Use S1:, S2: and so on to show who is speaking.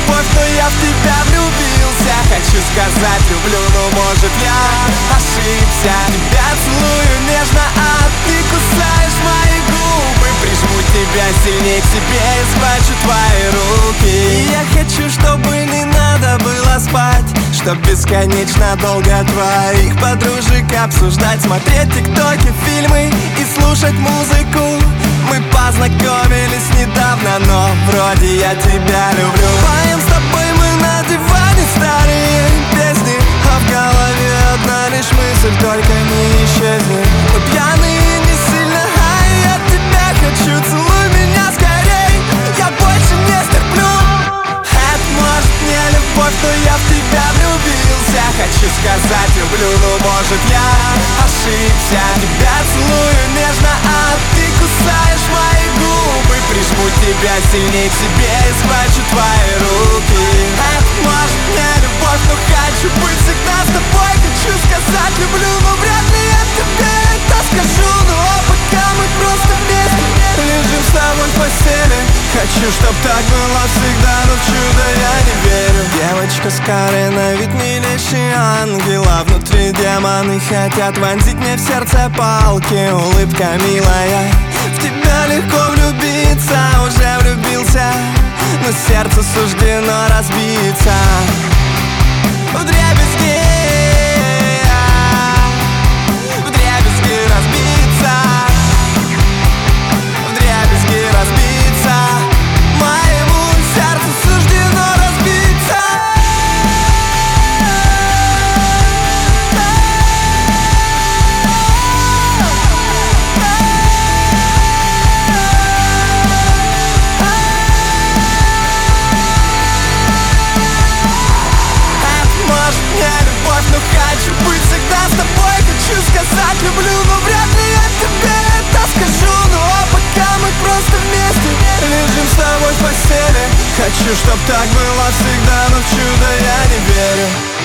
S1: любовь, но я в тебя влюбился. Хочу сказать люблю, но может я ошибся. Тебя целую нежно, а ты кусаешь мои губы. Прижму тебя сильнее к себе и схвачу твои руки. И я хочу, чтобы не надо было спать, чтоб бесконечно долго твоих подружек обсуждать, смотреть тиктоки, фильмы и слушать музыку. Мы познакомились недавно, но вроде я тебя люблю. Поем с тобой мы на диване старые песни, а в голове одна лишь мысль, только не исчезни. Мы пьяные не сильно, а я тебя хочу. Целуй меня скорей, я больше не стерплю. Это может не любовь, но я в тебя влюбился. Хочу сказать люблю, но может я ошибся. Тебя целую нежно, а ты кусаешь мои губы. Прижму тебя сильнее к себе и схвачу твои руки. Это может не любовь, но хочу быть всегда с тобой. Хочу сказать люблю, но вряд ли я тебе это скажу. Но пока мы просто вместе лежим с тобой в постели. Хочу, чтоб так было всегда, но в чудо я не верю. Девочка с каре на вид милейший ангел, а внутри демоны хотят вонзить мне в сердце палки. Улыбка милая, в тебя легко влюбиться. Уже влюбился, но сердцу суждено разбиться. Вдребезги, вдребезги разбиться. Вдребезги разбиться. Моему сердцу суждено разбиться. Но хочу быть всегда с тобой. Хочу сказать люблю, но вряд ли я тебе это скажу. Ну а пока мы просто вместе лежим с тобой в постели. Хочу, чтоб так было всегда, но в чудо я не верю.